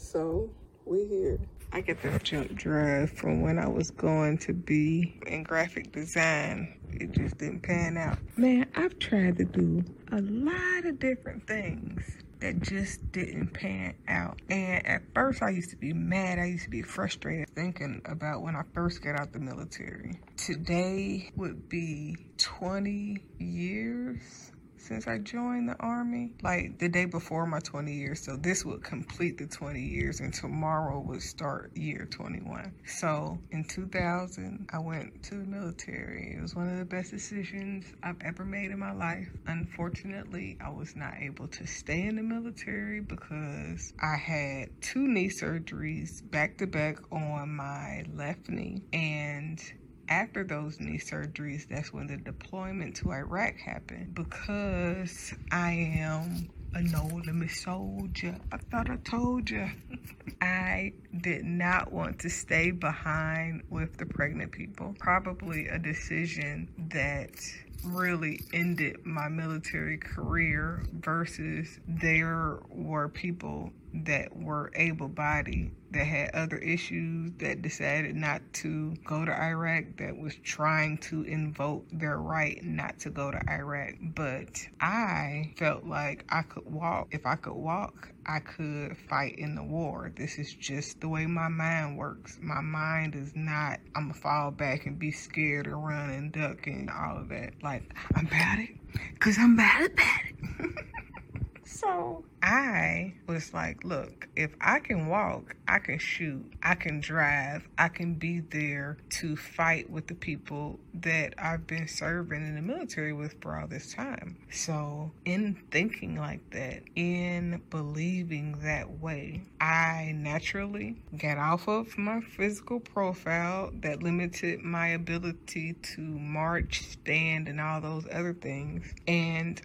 So we here. I get the jump drive from when I was going to be in graphic design. It just didn't pan out. Man, I've tried to do a lot of different things that just didn't pan out. And at first I used to be mad. I used to be frustrated thinking about when I first got out the military. Today would be 20 years since I joined the Army, like the day before my 20 years. So this would complete the 20 years and tomorrow would start year 21. So in 2000, I went to the military. It was one of the best decisions I've ever made in my life. Unfortunately, I was not able to stay in the military because I had 2 knee surgeries back to back on my left knee, and after those knee surgeries, that's when the deployment to Iraq happened. Because I am a no-limit soldier, I thought I told you. I did not want to stay behind with the pregnant people. Probably a decision that really ended my military career versus there were people that were able-bodied that had other issues that decided not to go to Iraq, that was trying to invoke their right not to go to Iraq. But I felt like I could walk. If I could walk, I could fight in the war. This is just the way my mind works. My mind is not, I'm gonna fall back and be scared and run and duck and all of that. Like, I'm bad at it, because I'm bad at it. So I was like, look, if I can walk, I can shoot, I can drive, I can be there to fight with the people that I've been serving in the military with for all this time. So in thinking like that, in believing that way, I naturally got off of my physical profile that limited my ability to march, stand, and all those other things. And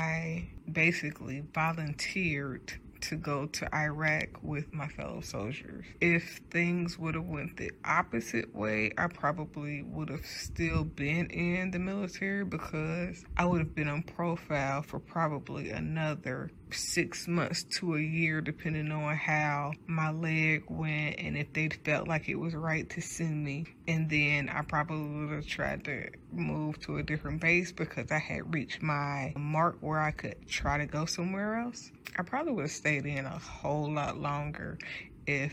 I basically volunteered to go to Iraq with my fellow soldiers. If things would have went the opposite way, I probably would have still been in the military because I would have been on profile for probably another 6 months to a year, depending on how my leg went and if they felt like it was right to send me. And then I probably would have tried to move to a different base because I had reached my mark where I could try to go somewhere else. I probably would have stayed in a whole lot longer if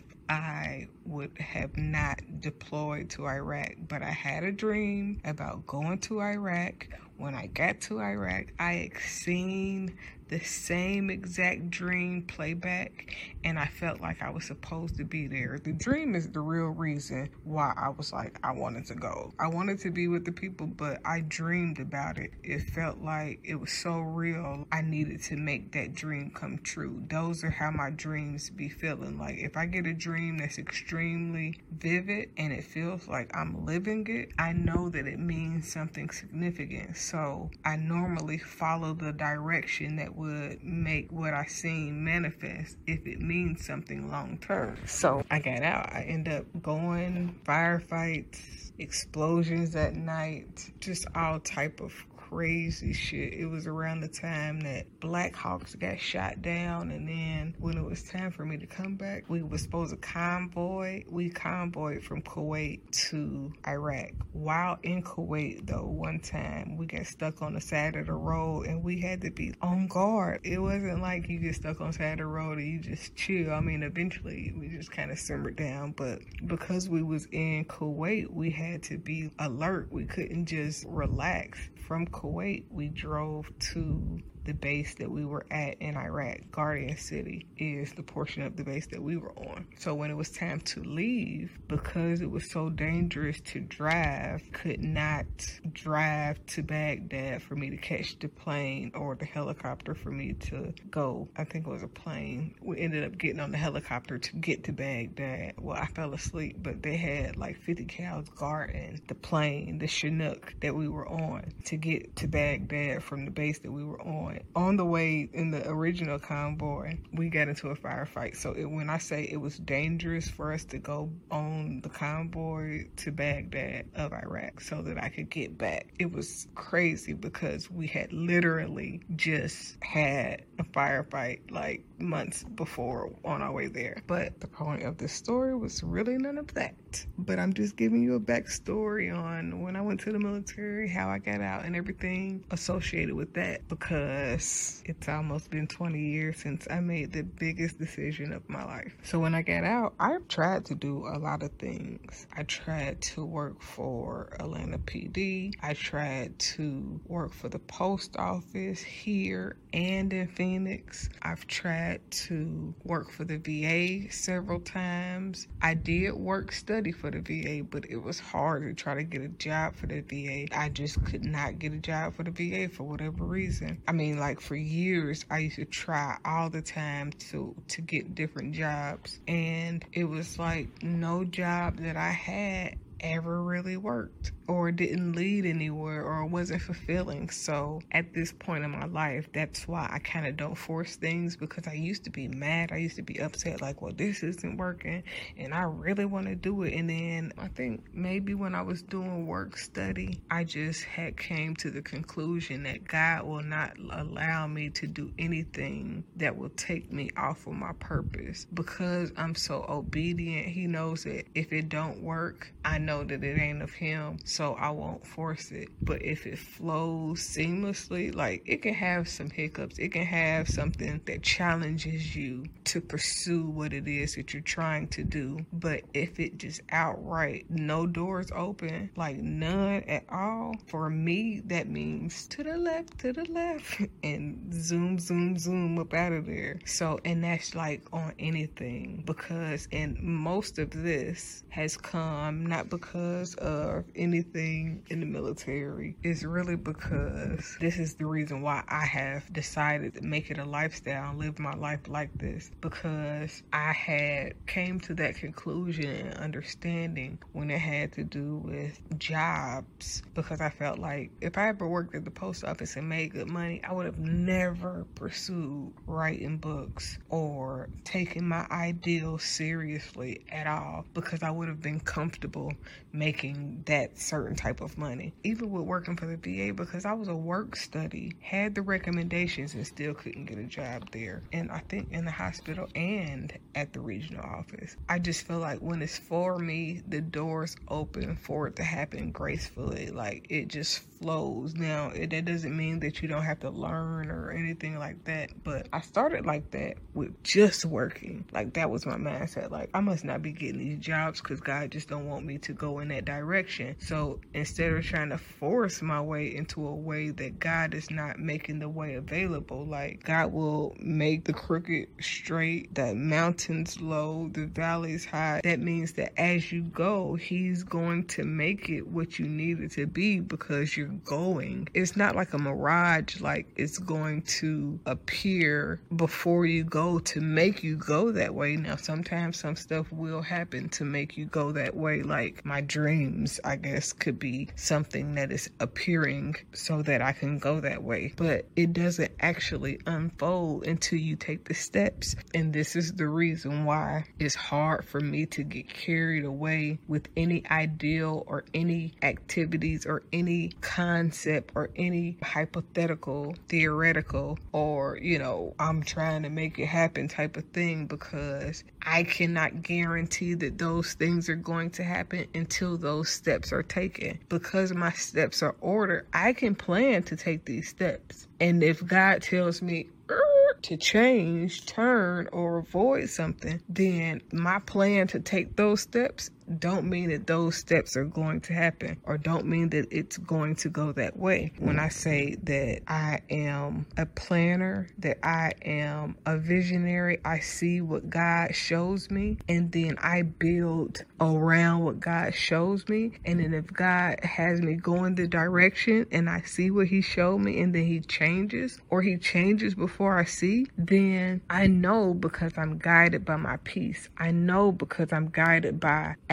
I would have not deployed to Iraq. But I had a dream about going to Iraq. When I got to Iraq, I seen the same exact dream playback, and I felt like I was supposed to be there. The dream is the real reason why I was like, I wanted to go. I wanted to be with the people, but I dreamed about it. It felt like it was so real. I needed to make that dream come true. Those are how my dreams be feeling. Like if I get a dream that's extremely vivid and it feels like I'm living it, I know that it means something significant. So I normally follow the direction that would make what I seen manifest if it means something long term. So I got out. I ended up going firefights, explosions at night, just all type of crazy shit. It was around the time that Black Hawks got shot down, and then when it was time for me to come back, we were supposed to convoy. We convoyed from Kuwait to Iraq. While in Kuwait, though, one time we got stuck on the side of the road and we had to be on guard. It wasn't like you get stuck on the side of the road and you just chill. I mean, eventually we just kind of simmered down, but because we was in Kuwait, we had to be alert. We couldn't just relax. From Kuwait, we drove to the base that we were at in Iraq. Guardian City is the portion of the base that we were on. So when it was time to leave, because it was so dangerous to drive, could not drive to Baghdad for me to catch the plane or the helicopter for me to go. I think it was a plane. We ended up getting on the helicopter to get to Baghdad. Well, I fell asleep, but they had like 50 cows guarding the plane, the Chinook that we were on, to get to Baghdad from the base that we were on. point. On the way in the original convoy, we got into a firefight. So when I say it was dangerous for us to go on the convoy to Baghdad of Iraq so that I could get back, it was crazy because we had literally just had a firefight like months before on our way there. But the point of this story was really none of that. But I'm just giving you a backstory on when I went to the military, how I got out, and everything associated with that, because it's almost been 20 years since I made the biggest decision of my life. So when I got out, I've tried to do a lot of things. I tried to work for Atlanta PD. I tried to work for the post office here and in Phoenix. I've tried to work for the VA several times. I did work study for the VA, but it was hard to try to get a job for the VA. I just could not get a job for the VA for whatever reason. I mean, like for years, I used to try all the time to get different jobs, and it was like no job that I had ever really worked or didn't lead anywhere or wasn't fulfilling. So at this point in my life, that's why I kind of don't force things, because I used to be mad. I used to be upset, like, well, this isn't working and I really want to do it. And then I think maybe when I was doing work study, I just had came to the conclusion that God will not allow me to do anything that will take me off of my purpose, because I'm so obedient. He knows that if it don't work, I know that it ain't of him, so I won't force it. But if it flows seamlessly, like it can have some hiccups, it can have something that challenges you to pursue what it is that you're trying to do. But if it just outright no doors open, like none at all, for me that means to the left, and zoom up out of there. So, and that's like on anything, because and most of this has come not because of anything in the military. It's really because this is the reason why I have decided to make it a lifestyle and live my life like this, because I had came to that conclusion and understanding when it had to do with jobs, because I felt like if I ever worked at the post office and made good money, I would have never pursued writing books or taking my ideals seriously at all, because I would have been comfortable making that certain type of money. Even with working for the VA, because I was a work study, had the recommendations and still couldn't get a job there. And I think in the hospital and at the regional office. I just feel like when it's for me, the doors open for it to happen gracefully. Like it just flows. Now, that doesn't mean that you don't have to learn or anything like that, but I started like that with just working. Like that was my mindset. Like I must not be getting these jobs because God just don't want me to go in that direction. So instead of trying to force my way into a way that God is not making the way available, like God will make the crooked straight, the mountains low, the valleys high. That means that as you go, he's going to make it what you need it to be, because you're going. It's not like a mirage, like it's going to appear before you go to make you go that way. Now, sometimes some stuff will happen to make you go that way, like my dreams, I guess, could be something that is appearing so that I can go that way, but it doesn't actually unfold until you take the steps. And this is the reason why it's hard for me to get carried away with any ideal or any activities or any concept or any hypothetical, theoretical, or, I'm trying to make it happen type of thing, because I cannot guarantee that those things are going to happen until those steps are taken. Because my steps are ordered, I can plan to take these steps. And if God tells me to change, turn, or avoid something, then my plan to take those steps don't mean that those steps are going to happen, or don't mean that it's going to go that way. When I say that I am a planner, that I am a visionary, I see what God shows me, and then I build around what God shows me. And then if God has me going the direction and I see what he showed me, and then he changes, or he changes before I see, then I know, because I'm guided by my peace. I know because I'm guided by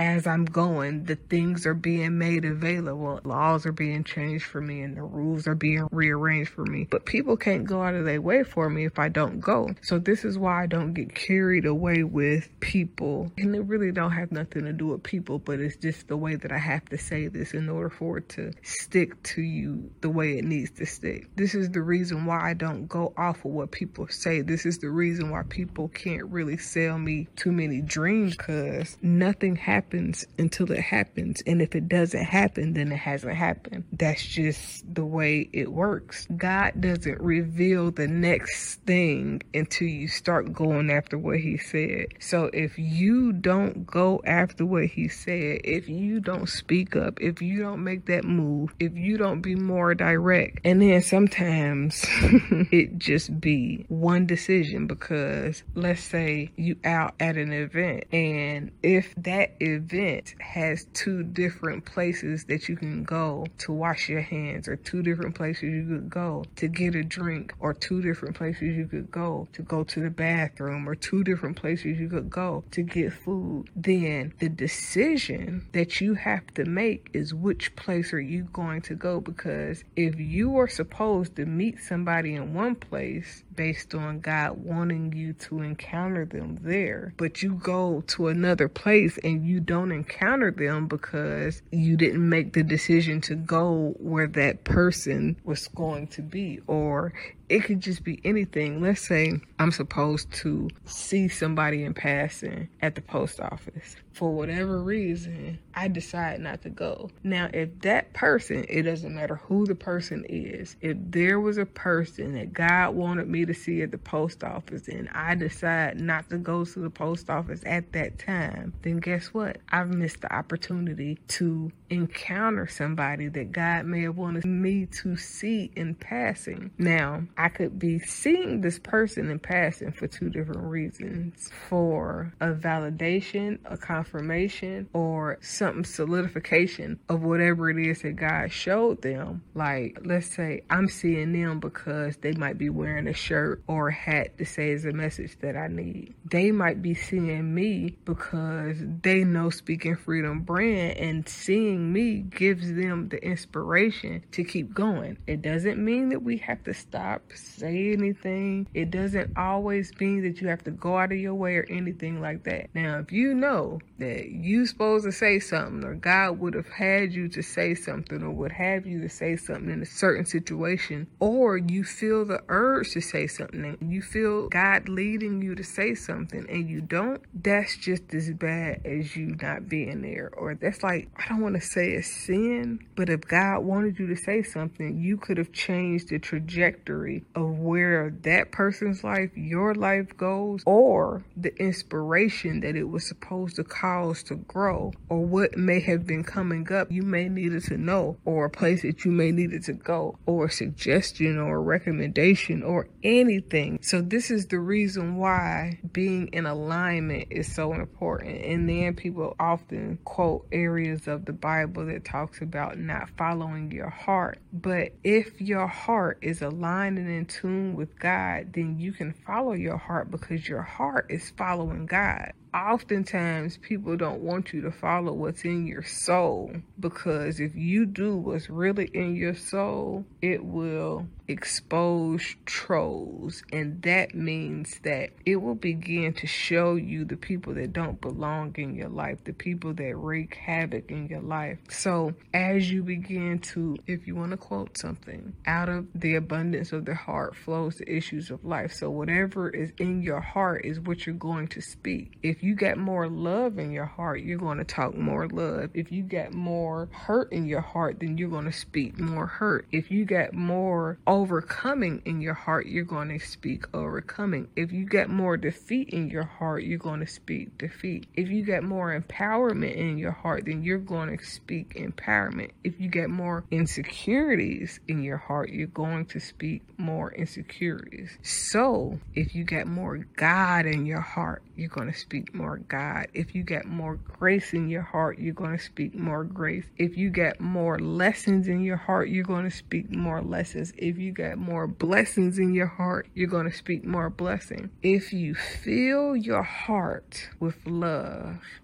as I'm going, the things are being made available. Laws are being changed for me and the rules are being rearranged for me. But people can't go out of their way for me if I don't go. So this is why I don't get carried away with people. And it really don't have nothing to do with people, but it's just the way that I have to say this in order for it to stick to you the way it needs to stick. This is the reason why I don't go off of what people say. This is the reason why people can't really sell me too many dreams, because nothing happens until it happens. And if it doesn't happen, then it hasn't happened. That's just the way it works. God doesn't reveal the next thing until you start going after what he said. So if you don't go after what he said, if you don't speak up, if you don't make that move, if you don't be more direct, and then sometimes it just be one decision, because let's say you out at an event, and if that event has 2 different places that you can go to wash your hands, or 2 different places you could go to get a drink, or 2 different places you could go to the bathroom, or 2 different places you could go to get food, then the decision that you have to make is which place are you going to go. Because if you are supposed to meet somebody in one place based on God wanting you to encounter them there, but you go to another place and you don't encounter them because you didn't make the decision to go where that person was going to be. Or it could just be anything. Let's say I'm supposed to see somebody in passing at the post office. For whatever reason, I decide not to go. Now, if that person, it doesn't matter who the person is, if there was a person that God wanted me to see at the post office and I decide not to go to the post office at that time, then guess what? I've missed the opportunity to encounter somebody that God may have wanted me to see in passing. Now, I could be seeing this person in passing for 2 different reasons: for a validation, a confirmation, or something solidification of whatever it is that God showed them. Like, let's say I'm seeing them because they might be wearing a shirt or a hat that says a message that I need. They might be seeing me because they know Speaking Freedom brand, and seeing me gives them the inspiration to keep going. It doesn't mean that we have to stop, say anything. It doesn't always mean that you have to go out of your way or anything like that. Now, if you know that you supposed to say something, or God would have had you to say something, or would have you to say something in a certain situation, or you feel the urge to say something, and you feel God leading you to say something and you don't, that's just as bad as you not being there. Or that's like, I don't want to say a sin, but if God wanted you to say something, you could have changed the trajectory of where that person's life, your life goes, or the inspiration that it was supposed to cause to grow, or what may have been coming up you may needed to know, or a place that you may needed to go, or a suggestion or a recommendation or anything. So this is the reason why being in alignment is so important. And then people often quote areas of the Bible that talks about not following your heart. But if your heart is aligned and in tune with God, then you can follow your heart, because your heart is following God. Oftentimes people don't want you to follow what's in your soul, because if you do what's really in your soul, it will expose trolls, and that means that it will begin to show you the people that don't belong in your life, the people that wreak havoc in your life. So as you begin to, if you want to quote something, out of the abundance of the heart flows the issues of life. So whatever is in your heart is what you're going to speak. If you got more love in your heart, you're going to talk more love. If you got more hurt in your heart, then you're going to speak more hurt. If you got more overcoming in your heart, you're going to speak overcoming. If you got more defeat in your heart, you're going to speak defeat. If you got more empowerment in your heart, then you're going to speak empowerment. If you got more insecurities in your heart, you're going to speak more insecurities. So if you got more God in your heart, you're going to speak more God. If you got more grace in your heart, you're going to speak more grace. If you got more lessons in your heart, you're going to speak more lessons. If you got more blessings in your heart, you're going to speak more blessing. If you fill your heart with love,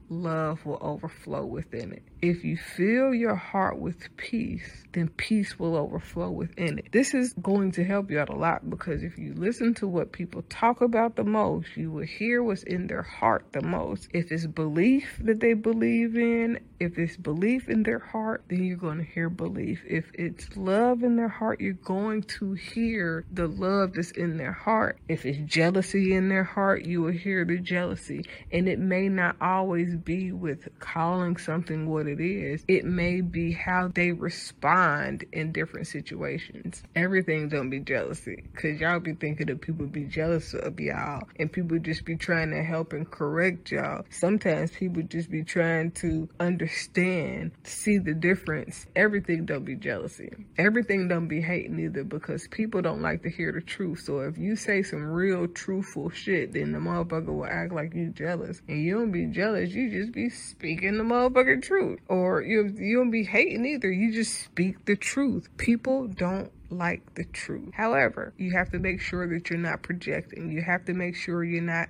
love will overflow within it. If you fill your heart with peace, then peace will overflow within it. This is going to help you out a lot, because if you listen to what people talk about the most, you will hear what's in their heart the most. If it's belief that they believe in, if it's belief in their heart, then you're going to hear belief. If it's love in their heart, you're going to hear the love that's in their heart. If it's jealousy in their heart, you will hear the jealousy. And it may not always be with calling something what it is. It may be how they respond in different situations. Everything don't be jealousy, because y'all be thinking that people be jealous of y'all and people just be trying to help and correct y'all. Sometimes people just be trying to understand, see the difference. Everything don't be jealousy. Everything don't be hating either, because people don't like to hear the truth. So if you say some real truthful shit, then the motherfucker will act like you jealous. And you don't be jealous, you just be speaking the motherfucking truth. Or you don't be hating either, you just speak the truth. People don't like the truth. However, you have to make sure that you're not projecting. You have to make sure you're not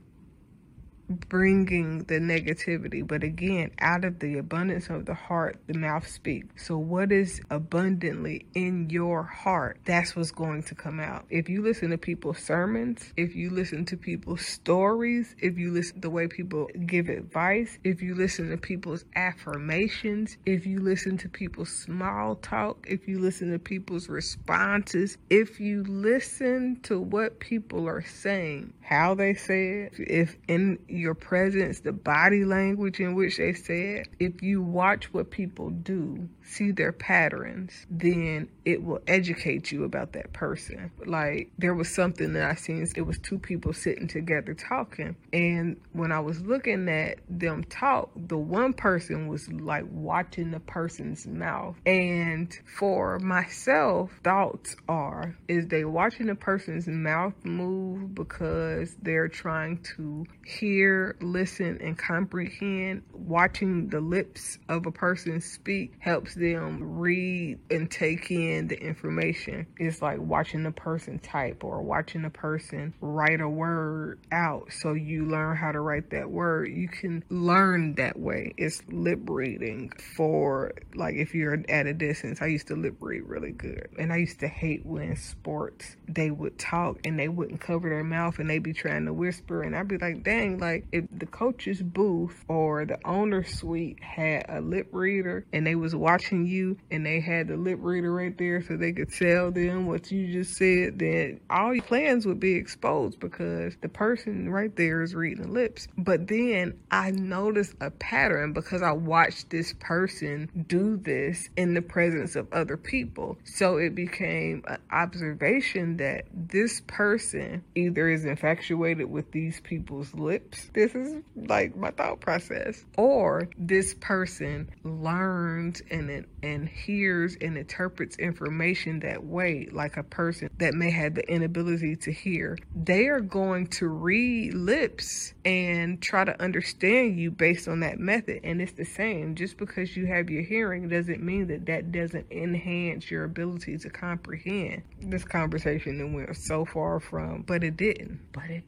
bringing the negativity. But again, out of the abundance of the heart, the mouth speaks. So what is abundantly in your heart, that's what's going to come out. If you listen to people's sermons, if you listen to people's stories, if you listen to the way people give advice, if you listen to people's affirmations, if you listen to people's small talk, if you listen to people's responses, if you listen to what people are saying, how they say it, if in your presence, the body language in which they say it, if you watch what people do, see their patterns, then it will educate you about that person. Like, there was something that I seen, it was two people sitting together talking, and when I was looking at them talk, the one person was like watching the person's mouth. And for myself, thoughts are, is they watching the person's mouth move because they're trying to hear, listen, and comprehend? Watching the lips of a person speak helps them read and take in the information. It's like watching a person type or watching a person write a word out, so you learn how to write that word. You can learn that way. It's lip reading. For like, if you're at a distance, I used to lip read really good, and I used to hate when sports they would talk and they wouldn't cover their mouth and they be trying to whisper, and I'd be like, dang, like if the coach's booth or the owner's suite had a lip reader and they was watching you and they had the lip reader right there so they could tell them what you just said, then all your plans would be exposed because the person right there is reading lips. But then I noticed a pattern because I watched this person do this in the presence of other people. So it became an observation that this person either is infatuated with these people's lips. This is like my thought process. Or this person learns and hears and interprets information that way, like a person that may have the inability to hear. They are going to read lips and try to understand you based on that method. And it's the same. Just because you have your hearing doesn't mean that that doesn't enhance your ability to comprehend. This conversation that went so far from, but it didn't.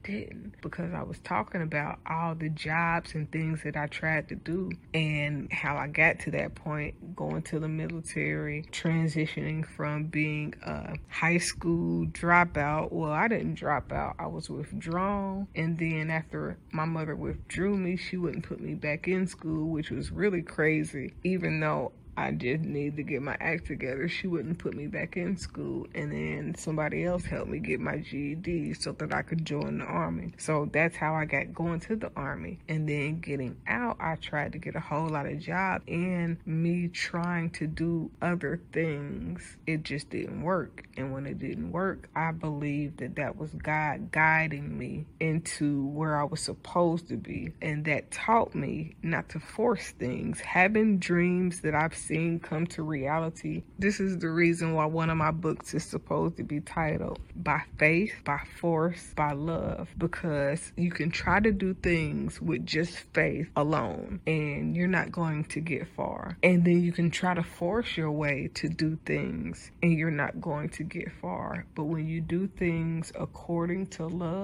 Because I was talking about all the jobs and things that I tried to do and how I got to that point, going to the military, transitioning from being a high school dropout. Well, I didn't drop out. I was withdrawn. And then after my mother withdrew me, she wouldn't put me back in school, which was really crazy. Even though I just need to get my act together, she wouldn't put me back in school. And then somebody else helped me get my GED so that I could join the Army. So that's how I got going to the Army. And then getting out, I tried to get a whole lot of jobs, and me trying to do other things, it just didn't work. And when it didn't work, I believed that that was God guiding me into where I was supposed to be. And that taught me not to force things. Having dreams that I've seen come to reality. This is the reason why one of my books is supposed to be titled By Faith, By Force, By Love, because you can try to do things with just faith alone and you're not going to get far. And then you can try to force your way to do things and you're not going to get far. But when you do things according to love,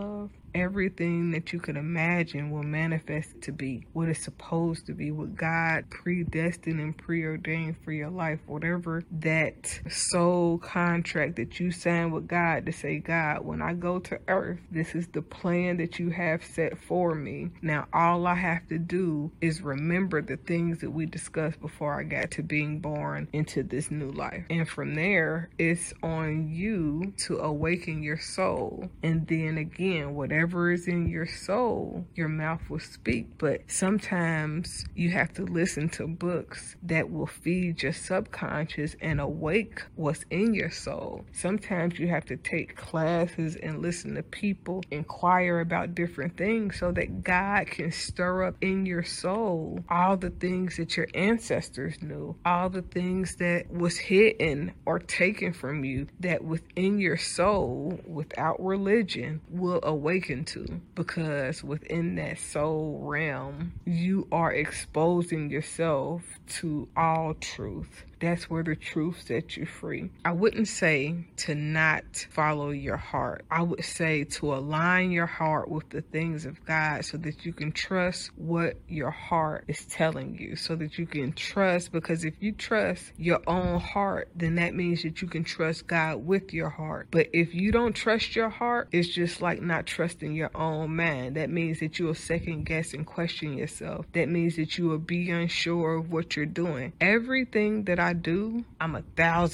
everything that you could imagine will manifest to be what it's supposed to be, what God predestined and preordained for your life. Whatever that soul contract that you signed with God to say, God, when I go to earth, this is the plan that you have set for me. Now, all I have to do is remember the things that we discussed before I got to being born into this new life. And from there, it's on you to awaken your soul. And then again, whatever is in your soul, your mouth will speak. But sometimes you have to listen to books that will feed your subconscious and awake what's in your soul. Sometimes you have to take classes and listen to people, inquire about different things so that God can stir up in your soul all the things that your ancestors knew, all the things that was hidden or taken from you that within your soul, without religion, will awaken to. Because within that soul realm, you are exposing yourself to all truth. That's where the truth sets you free. I wouldn't say to not follow your heart. I would say to align your heart with the things of God so that you can trust what your heart is telling you, so that you can trust, because if you trust your own heart, then that means that you can trust God with your heart. But if you don't trust your heart, it's just like not trusting your own mind. That means that you will second guess and question yourself. That means that you will be unsure of what you're doing. Everything that I do, I'm not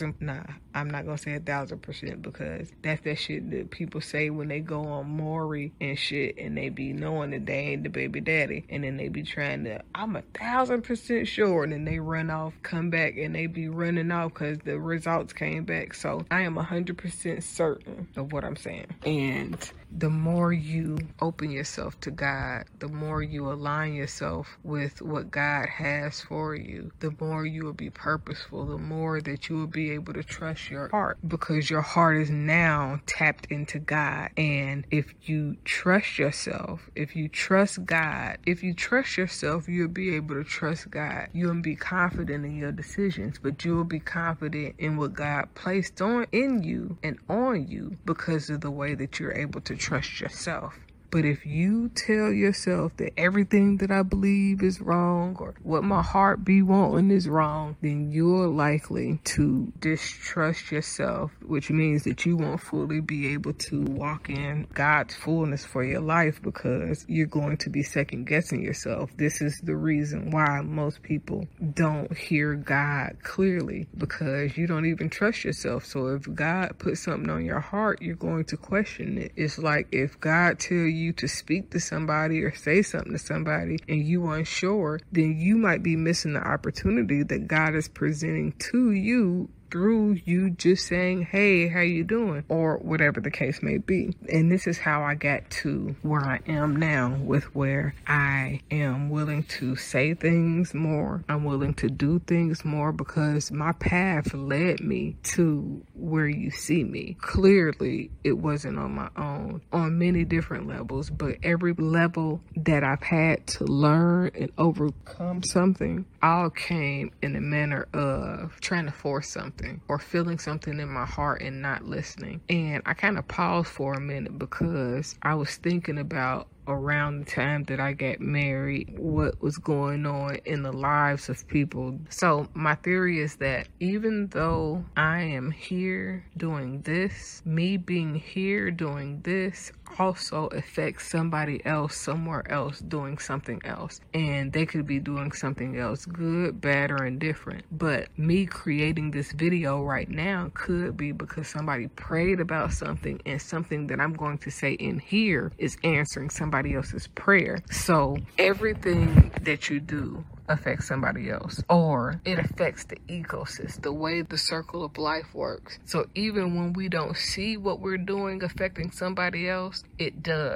gonna say 1,000% because that's that shit that people say when they go on Maury and shit and they be knowing that they ain't the baby daddy, and then they be trying to, I'm 1,000% sure, and then they run off, come back, and they be running off because the results came back. So I am 100% certain of what I'm saying. And the more you open yourself to God, the more you align yourself with what God has for you, the more you will be purposeful, the more that you will be able to trust your heart, because your heart is now tapped into God. And if you trust yourself, if you trust God, if you trust yourself, you'll be able to trust God. You'll be confident in your decisions, but you'll be confident in what God placed in you and on you because of the way that you're able to trust yourself. But if you tell yourself that everything that I believe is wrong or what my heart be wanting is wrong, then you're likely to distrust yourself, which means that you won't fully be able to walk in God's fullness for your life because you're going to be second guessing yourself. This is the reason why most people don't hear God clearly, because you don't even trust yourself. So if God puts something on your heart, you're going to question it. It's like if God tells you to speak to somebody or say something to somebody and you unsure, then you might be missing the opportunity that God is presenting to you through you just saying, hey, how you doing? Or whatever the case may be. And this is how I got to where I am now, with where I am willing to say things more. I'm willing to do things more because my path led me to where you see me. Clearly, it wasn't on my own on many different levels, but every level that I've had to learn and overcome something all came in a manner of trying to force something or feeling something in my heart and not listening. And I kind of paused for a minute because I was thinking about around the time that I got married, what was going on in the lives of people. So my theory is that even though I am here doing this, me being here doing this also affects somebody else somewhere else doing something else. And they could be doing something else, good, bad, or indifferent. But me creating this video right now could be because somebody prayed about something, and something that I'm going to say in here is answering somebody else's prayer. So everything that you do affects somebody else, or it affects the ecosystem, the way the circle of life works. So even when we don't see what we're doing affecting somebody else, it does.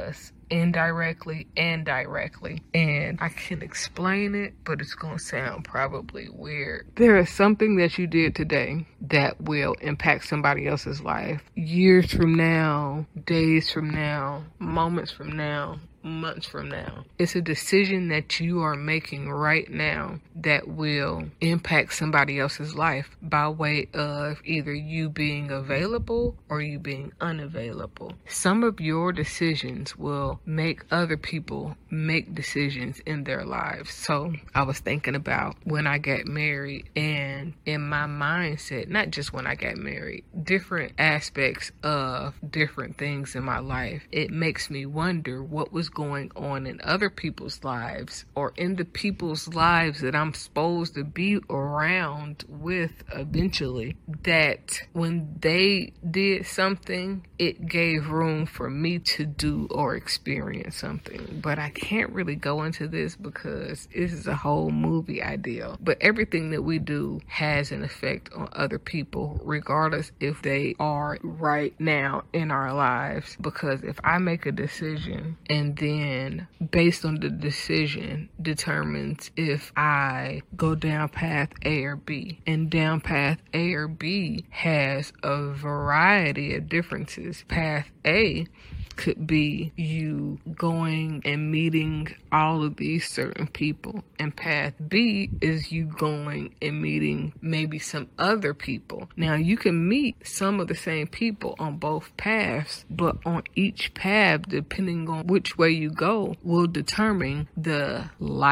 indirectly and directly. And I can explain it, but it's going to sound probably weird. There is something that you did today that will impact somebody else's life years from now, days from now, moments from now, months from now. It's a decision that you are making right now that will impact somebody else's life by way of either you being available or you being unavailable. Some of your decisions will make other people make decisions in their lives. So I was thinking about when I got married, and in my mindset, not just when I got married, different aspects of different things in my life, it makes me wonder what was going on in other people's lives or in the people's lives that I'm supposed to be around with eventually, that when they did something, it gave room for me to do or experience something. But I can't really go into this because this is a whole movie idea. But everything that we do has an effect on other people, regardless if they are right now in our lives. Because if I make a decision and then based on the decision determines if I go down path A or B, and down path A or B has a variety of differences. Path A could be you going and meeting all of these certain people, and path B is you going and meeting maybe some other people. Now you can meet some of the same people on both paths, but on each path, depending on which way you go, will determine the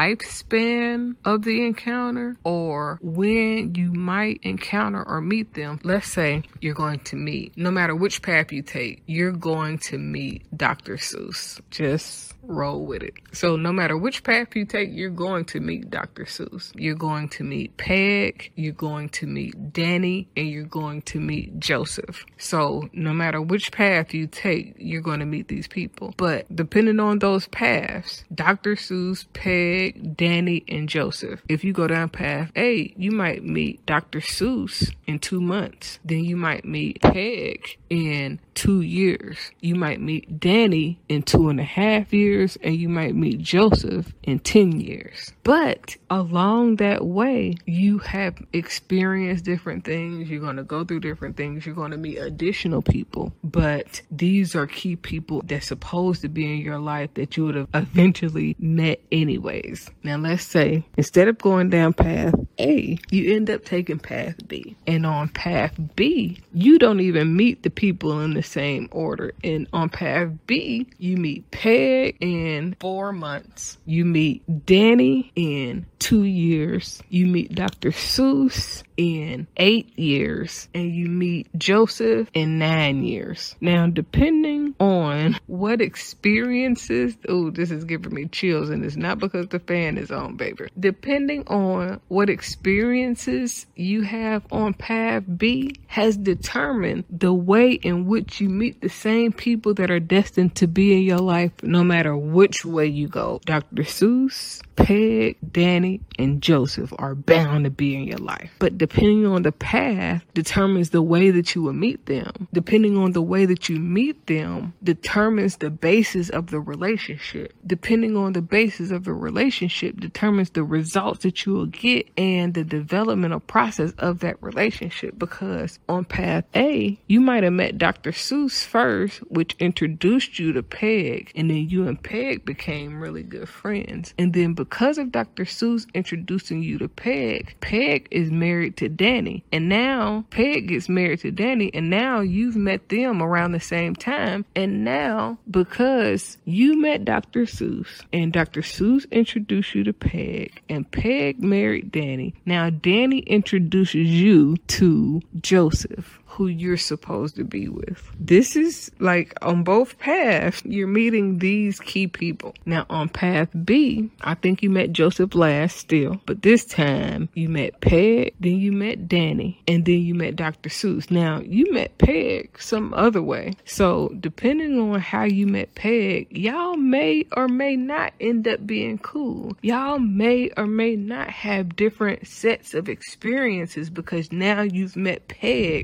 lifespan of the encounter or when you might encounter or meet them. Let's say you're going to meet, no matter which path you take, you're going to meet Dr. Seuss. Just roll with it. So no matter which path you take, you're going to meet Dr. Seuss. You're going to meet Peg, you're going to meet Danny, and you're going to meet Joseph. So no matter which path you take, you're going to meet these people. But depending on those paths, Dr. Seuss, Peg, Danny, and Joseph. If you go down path A, you might meet Dr. Seuss in 2 months. Then you might meet Peg in 2 years. You might meet Danny in 2.5 years, and you might meet Joseph in 10 years. But along that way, you have experienced different things. You're going to go through different things. You're going to meet additional people. But these are key people that's supposed to be in your life that you would have eventually met anyways. Now, let's say instead of going down path A, you end up taking path B. And on path B, you don't even meet the people in the same order. And on path B, you meet Peg in 4 months. You meet Danny in 2 years. You meet Dr. Seuss in 8 years. And you meet Joseph in 9 years. Now, depending on what experiences, oh, this is giving me chills, and it's not because the fan is on, baby. Depending on what experiences you have on path B has determined the way in which you meet the same people that are destined to be in your life no matter which way you go. Dr. Seuss, Peg, Danny, and Joseph are bound to be in your life. But depending on the path determines the way that you will meet them. Depending on the way that you meet them determines the basis of the relationship. Depending on the basis of the relationship determines the results that you will get and the developmental process of that relationship. Because on path A, you might have met Dr. Seuss first, which introduced you to Peg, and then you and Peg became really good friends. And then because of Dr. Seuss introducing you to Peg, Peg is married to Danny. And now Peg gets married to Danny, and now you've met them around the same time. And now because you met Dr. Seuss and Dr. Seuss introduced you to Peg and Peg married Danny, now Danny introduces you to Joseph, who you're supposed to be with. This is like on both paths, you're meeting these key people. Now on path B, I think you met Joseph last still, but this time you met Peg, then you met Danny, and then you met Dr. Seuss. Now you met Peg some other way. So depending on how you met Peg, y'all may or may not end up being cool. Y'all may or may not have different sets of experiences because now you've met Peg in a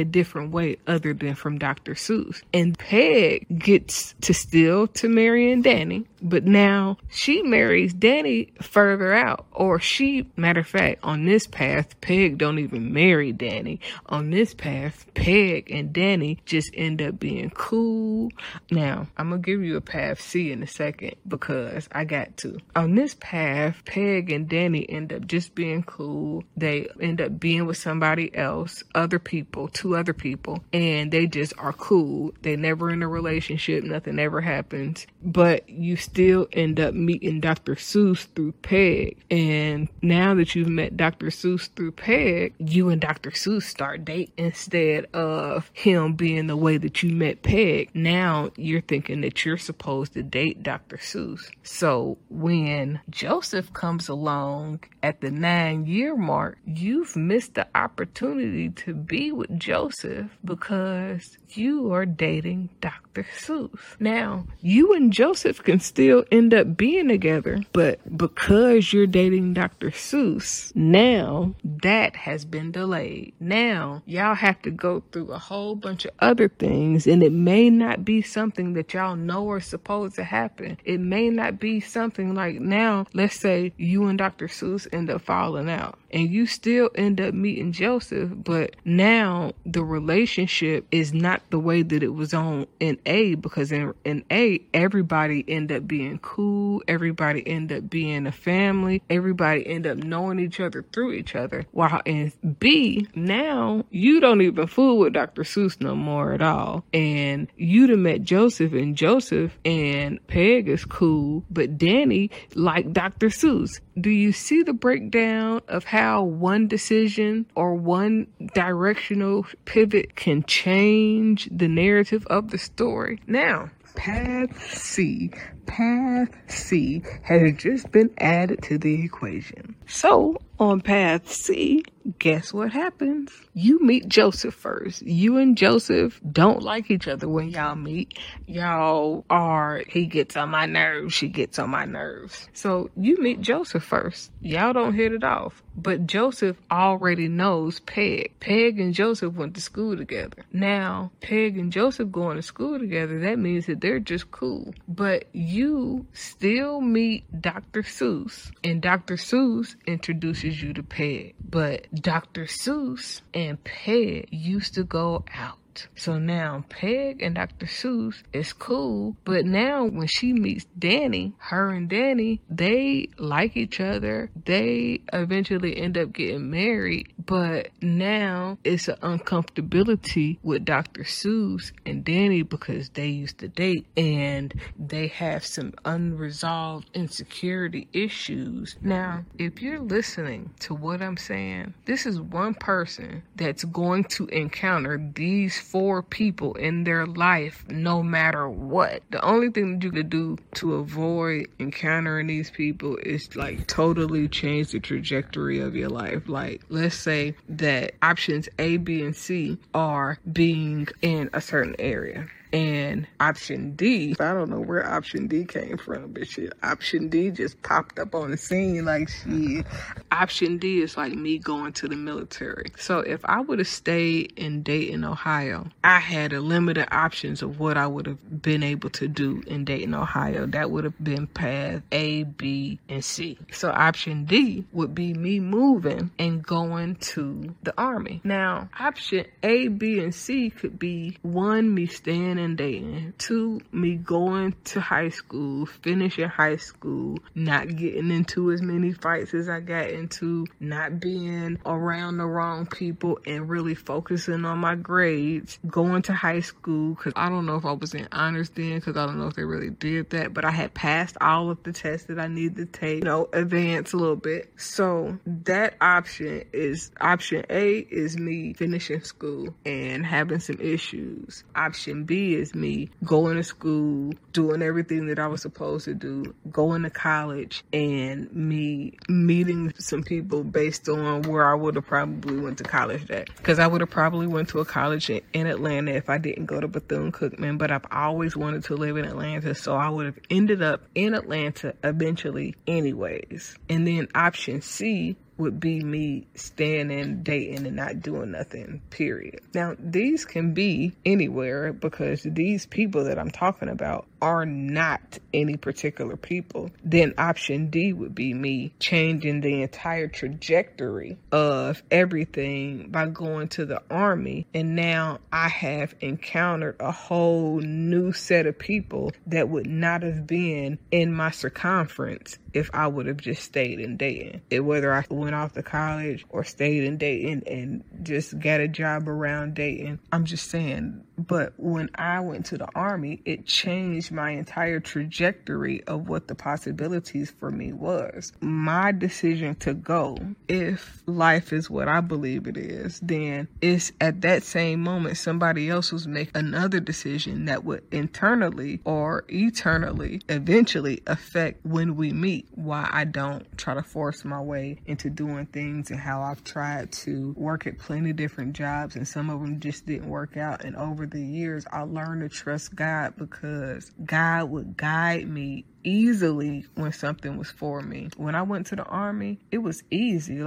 a different way other than from Dr. Seuss. And Peg gets to still to marrying Danny, but now she marries Danny further out. Or matter of fact, on this path, Peg don't even marry Danny. On this path, Peg and Danny just end up being cool. Now, I'm gonna give you a path C in a second because I got to. On this path, Peg and Danny end up just being cool. They end up being with somebody else, two other people, and they just are cool. They never in a relationship, nothing ever happens, but you still end up meeting Dr. Seuss through Peg. And now that you've met Dr. Seuss through Peg, you and Dr. Seuss start dating instead of him being the way that you met Peg. Now you're thinking that you're supposed to date Dr. Seuss. So when Joseph comes along at the 9-year mark, you've missed the opportunity to be with Joseph because you are dating Dr. Seuss. Now, you and Joseph can still end up being together, but because you're dating Dr. Seuss, now that has been delayed. Now, y'all have to go through a whole bunch of other things, and it may not be something that y'all know are supposed to happen. It may not be something like, now, let's say you and Dr. Seuss end up falling out, and you still end up meeting Joseph, but now the relationship is not the way that it was on in A, because in A, everybody end up being cool, everybody end up being a family, everybody end up knowing each other through each other. While in B, now you don't even fool with Dr. Seuss no more at all. And you done met Joseph, and Peg is cool, but Danny like Dr. Seuss. Do you see the breakdown of how one decision or one directional pivot can change the narrative of the story? Now, Path C has just been added to the equation. So, on Path C, guess what happens? You meet Joseph first. You and Joseph don't like each other when y'all meet. He gets on my nerves, she gets on my nerves. So, you meet Joseph first. Y'all don't hit it off. But Joseph already knows Peg. Peg and Joseph went to school together. Now, Peg and Joseph going to school together, that means that they're just cool. But you still meet Dr. Seuss, and Dr. Seuss introduces you to Peg. But Dr. Seuss and Peg used to go out. So now Peg and Dr. Seuss is cool, but now when she meets Danny, her and Danny, they like each other. They eventually end up getting married, but now it's an uncomfortability with Dr. Seuss and Danny because they used to date and they have some unresolved insecurity issues. Now, if you're listening to what I'm saying, this is one person that's going to encounter these 4 people in their life no matter what. The only thing that you can do to avoid encountering these people is like totally change the trajectory of your life. Like, let's say that options A, B, and C are being in a certain area. And option D, I don't know where option D came from, but shit, option D just popped up on the scene like shit. Option D is like me going to the military. So if I would have stayed in Dayton, Ohio, I had a limited options of what I would have been able to do in Dayton, Ohio. That would have been path A, B, and C. So option D would be me moving and going to the Army. Now, option A, B, and C could be 1, me staying in Dayton, 2, me going to high school, finishing high school, not getting into as many fights as I got into, not being around the wrong people, and really focusing on my grades, going to high school, because I don't know if I was in honors then, because I don't know if they really did that, but I had passed all of the tests that I needed to take, advance a little bit. So that option A is me finishing school and having some issues. Option B is me going to school, doing everything that I was supposed to do, going to college, and me meeting some people based on where I would have probably went to college at. Because I would have probably went to a college in Atlanta if I didn't go to Bethune-Cookman, but I've always wanted to live in Atlanta, so I would have ended up in Atlanta eventually anyways. And then option C would be me staying and dating and not doing nothing, period. Now, these can be anywhere because these people that I'm talking about are not any particular people. Then option D would be me changing the entire trajectory of everything by going to the Army. And now I have encountered a whole new set of people that would not have been in my circumference if I would have just stayed in Dayton. Whether I went off to college or stayed in Dayton and just got a job around Dayton, I'm just saying. But when I went to the Army, it changed my entire trajectory of what the possibilities for me was. My decision to go, if life is what I believe it is, then it's at that same moment somebody else was making another decision that would internally or eternally eventually affect when we meet. Why I don't try to force my way into doing things, and how I've tried to work at plenty of different jobs and some of them just didn't work out. And over the years, I learned to trust God because God would guide me easily when something was for me. When I went to the Army, it was easy.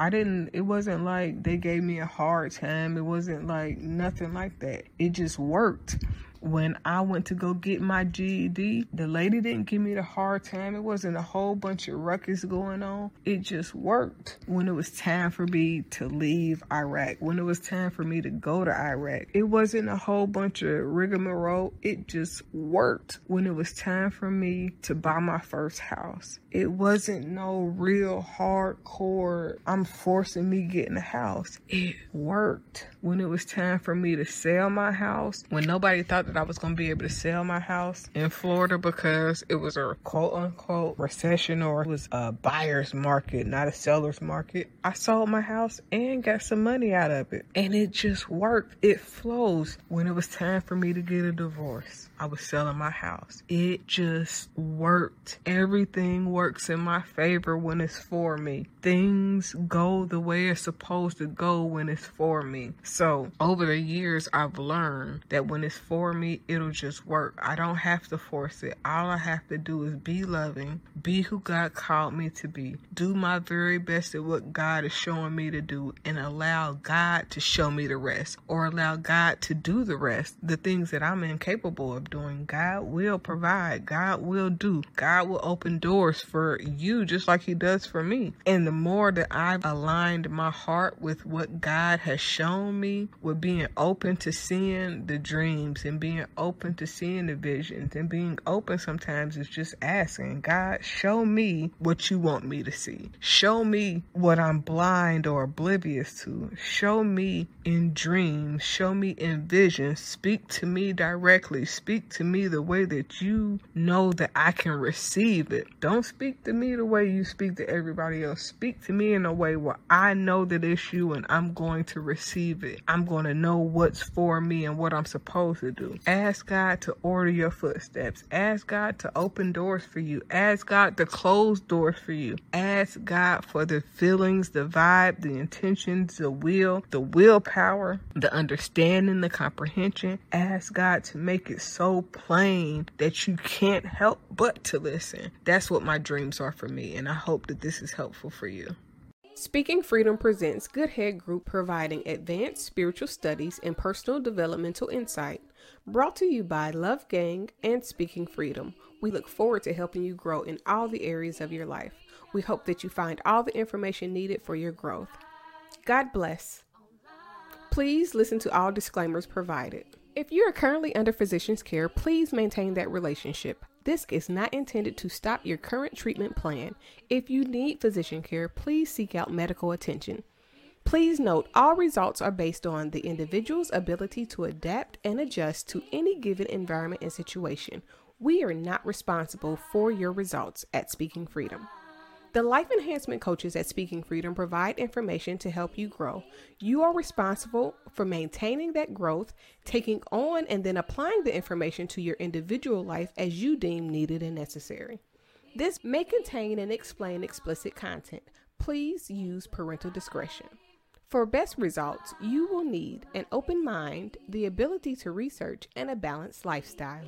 It wasn't like they gave me a hard time. It wasn't like nothing like that. It just worked. When I went to go get my GED, the lady didn't give me the hard time. It wasn't a whole bunch of ruckus going on. It just worked. When it was time for me to leave Iraq, when it was time for me to go to Iraq, it wasn't a whole bunch of rigmarole. It just worked. When it was time for me to buy my first house, it wasn't no real hardcore, I'm forcing me getting a house. It worked. When it was time for me to sell my house, when nobody thought that I was going to be able to sell my house in Florida because it was a quote unquote recession, or it was a buyer's market, not a seller's market, I sold my house and got some money out of it. And it just worked. It flows. When it was time for me to get a divorce, I was selling my house. It just worked. Everything works in my favor when it's for me. Things go the way it's supposed to go when it's for me. So over the years, I've learned that when it's for me, it'll just work. I don't have to force it. All I have to do is be loving, be who God called me to be, do my very best at what God is showing me to do, and allow God to show me the rest, or allow God to do the rest. The things that I'm incapable of doing, God will provide. God will do. God will open doors for you just like He does for me. And the more that I've aligned my heart with what God has shown me, with being open to seeing the dreams and being open to seeing the visions, and being open sometimes is just asking God, show me what you want me to see. Show me what I'm blind or oblivious to. Show me in dreams. Show me in visions. Speak to me directly. Speak to me the way that you know that I can receive it. Don't speak to me the way you speak to everybody else. Speak to me in a way where I know that it's you and I'm going to receive it. I'm going to know what's for me and what I'm supposed to do. Ask God to order your footsteps. Ask God to open doors for you. Ask God to close doors for you. Ask God for the feelings, the vibe, the intentions, the will, the willpower, the understanding, the comprehension. Ask God to make it so plain that you can't help but to listen. That's what my dreams are for me, and I hope that this is helpful for you. Speaking Freedom presents Good Head Group, providing advanced spiritual studies and personal developmental insight. Brought to you by Love Gang and Speaking Freedom. We look forward to helping you grow in all the areas of your life. We hope that you find all the information needed for your growth. God bless. Please listen to all disclaimers provided. If you are currently under physician's care, please maintain that relationship. This is not intended to stop your current treatment plan. If you need physician care, please seek out medical attention. Please note, all results are based on the individual's ability to adapt and adjust to any given environment and situation. We are not responsible for your results at Speaking Freedom. The life enhancement coaches at Speaking Freedom provide information to help you grow. You are responsible for maintaining that growth, taking on and then applying the information to your individual life as you deem needed and necessary. This may contain and explain explicit content. Please use parental discretion. For best results, you will need an open mind, the ability to research, and a balanced lifestyle.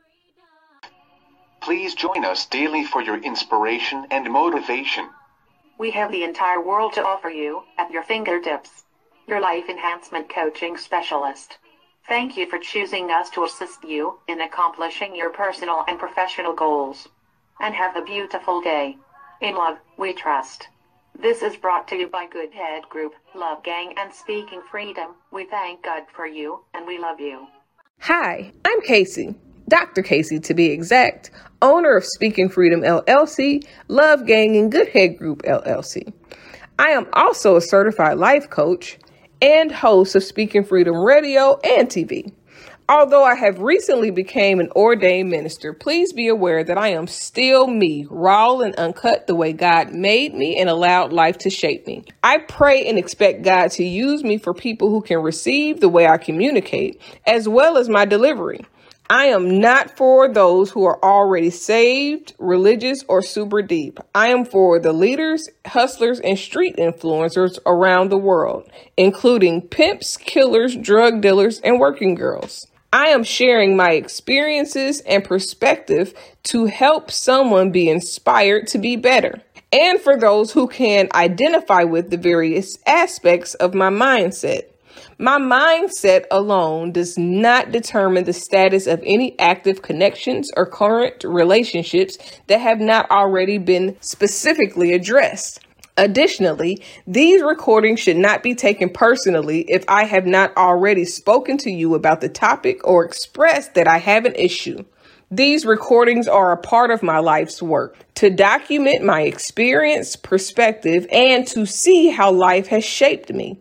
Please join us daily for your inspiration and motivation. We have the entire world to offer you at your fingertips. Your life enhancement coaching specialist. Thank you for choosing us to assist you in accomplishing your personal and professional goals. And have a beautiful day. In love, we trust. This is brought to you by Good Head Group, Love Gang, and Speaking Freedom. We thank God for you, and we love you. Hi, I'm Casey, Dr. Casey to be exact, owner of Speaking Freedom LLC, Love Gang, and Good Head Group LLC. I am also a certified life coach and host of Speaking Freedom Radio and TV. Although I have recently became an ordained minister, please be aware that I am still me, raw and uncut the way God made me and allowed life to shape me. I pray and expect God to use me for people who can receive the way I communicate, as well as my delivery. I am not for those who are already saved, religious, or super deep. I am for the leaders, hustlers, and street influencers around the world, including pimps, killers, drug dealers, and working girls. I am sharing my experiences and perspective to help someone be inspired to be better. And for those who can identify with the various aspects of my mindset. My mindset alone does not determine the status of any active connections or current relationships that have not already been specifically addressed. Additionally, these recordings should not be taken personally if I have not already spoken to you about the topic or expressed that I have an issue. These recordings are a part of my life's work to document my experience, perspective, and to see how life has shaped me.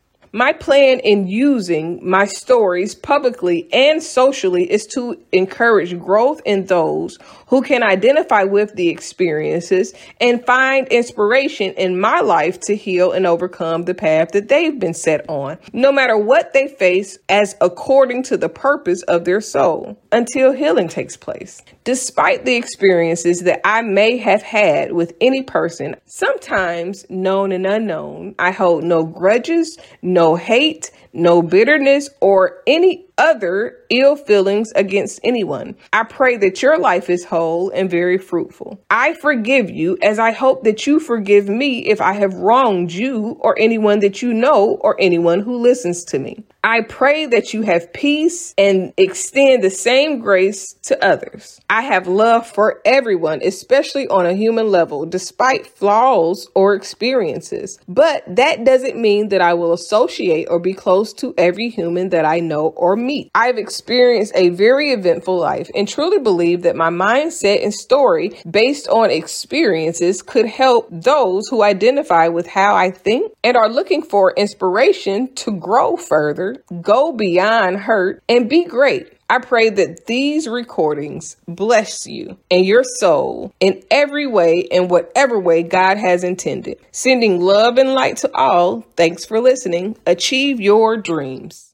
My plan in using my stories publicly and socially is to encourage growth in those who can identify with the experiences and find inspiration in my life to heal and overcome the path that they've been set on, no matter what they face, as according to the purpose of their soul, until healing takes place. Despite the experiences that I may have had with any person, sometimes known and unknown, I hold no grudges, no hate, no bitterness, or any other ill feelings against anyone. I pray that your life is whole and very fruitful. I forgive you as I hope that you forgive me if I have wronged you or anyone that you know or anyone who listens to me. I pray that you have peace and extend the same grace to others. I have love for everyone, especially on a human level, despite flaws or experiences. But that doesn't mean that I will associate or be close to every human that I know or meet. I've experienced a very eventful life and truly believe that my mindset and story based on experiences could help those who identify with how I think and are looking for inspiration to grow further, go beyond hurt, and be great. I pray that these recordings bless you and your soul in every way, in whatever way God has intended. Sending love and light to all. Thanks for listening. Achieve your dreams.